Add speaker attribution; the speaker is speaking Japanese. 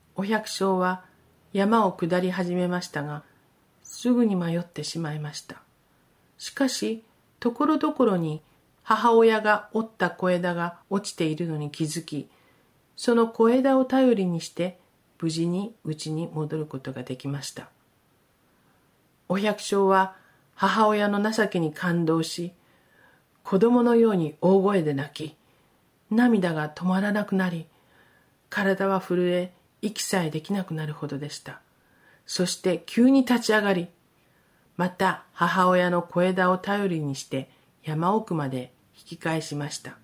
Speaker 1: お百姓は山を下り始めましたが、すぐに迷ってしまいました。しかし、ところどころに母親が折った小枝が落ちているのに気づき、その小枝を頼りにして無事に家に戻ることができました。お百姓は母親の情けに感動し、子供のように大声で泣き、涙が止まらなくなり、体は震え、息さえできなくなるほどでした。そして急に立ち上がり、また母親の小枝を頼りにして山奥まで引き返しました。